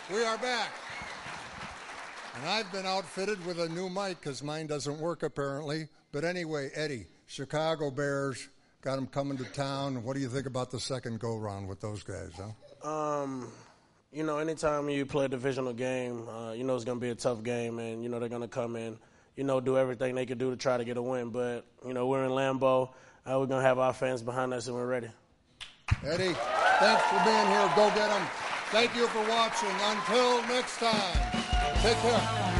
We are back. And I've been outfitted with a new mic because mine doesn't work apparently. But anyway, Eddie, Chicago Bears, got them coming to town. What do you think about the second go-round with those guys, huh? You know, anytime you play a divisional game, you know it's going to be a tough game. And, you know, they're going to come in, you know, do everything they can do to try to get a win. But, you know, we're in Lambeau. We're going to have our fans behind us, and we're ready. Eddie, thanks for being here. Go get them. Thank you for watching. Until next time, take care.